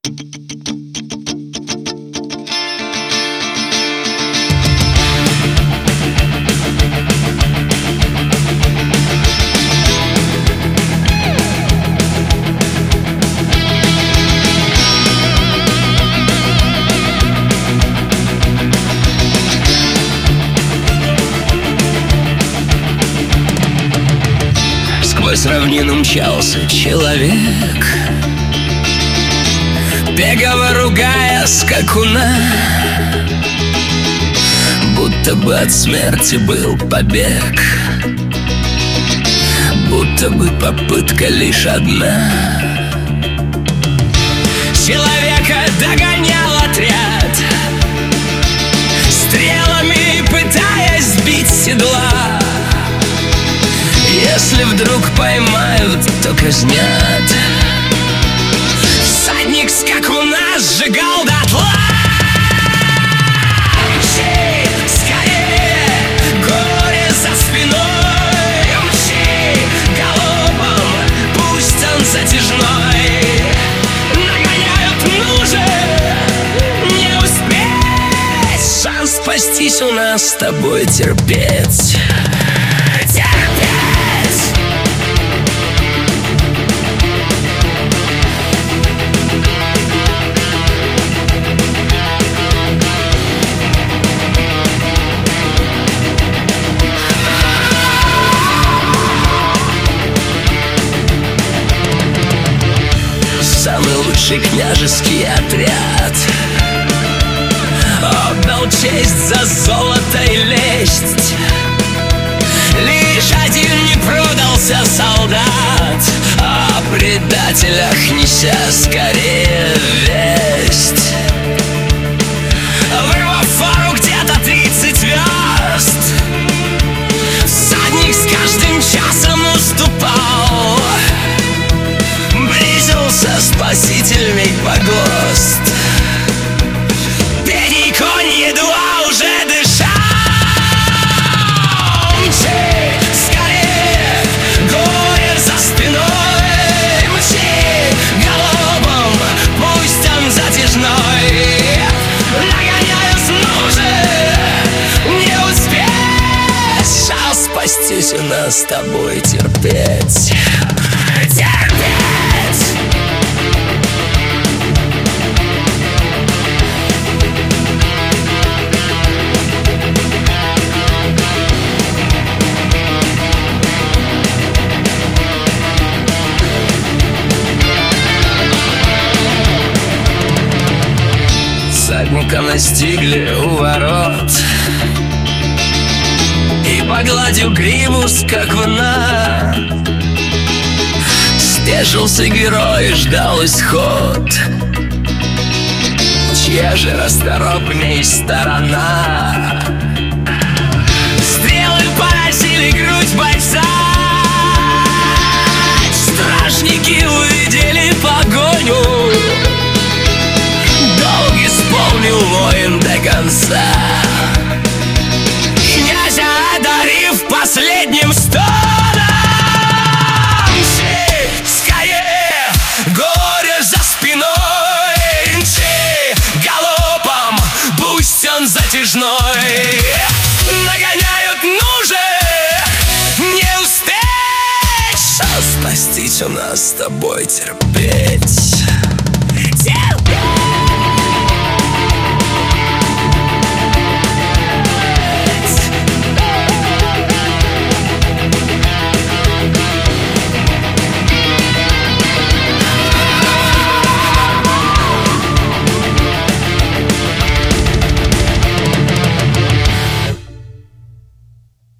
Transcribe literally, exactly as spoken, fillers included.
Сквозь равнину мчался человек, бегово ругая скакуна, будто бы от смерти был побег, будто бы попытка лишь одна. Человека догонял отряд, стрелами пытаясь сбить с седла. Если вдруг поймают, то казнят. Всадник скакуна сжигал дотла. Мчи скорее, горе за спиной. Мчи галопом, пусть он затяжной. Нагоняют, ну же, не успеть. Шанс спастись у нас с тобой терпеть. Самый лучший княжеский отряд отдал честь за золото и лесть. Лишь один не продался солдат, о предателях неся скорее весть. Вырвав фару где-то тридцать верст, всадник с каждым часом уступал. Близился спасительный погост. Бедный конь едва уже дышал. Мчи скорее, горе за спиной. Мчи галопом, пусть он затяжной. Нагоняют, ну же, не успеть. Шанс спастись у нас с тобой терпеть. Терпеть. Всадника настигли у ворот, и погладил гриву скакуна. Спешился герой и ждал исход. Чья же расторопней сторона? Стрелы поразили грудь бойца. Стражники увидели погоню. Долг исполнил воин до конца, князя одарив последним стоном. Мчи скорее, горе за спиной. Мчи галопом, пусть он затяжной. Нагоняют, ну же, не успеть. Шанс спастись у нас с тобой терпеть.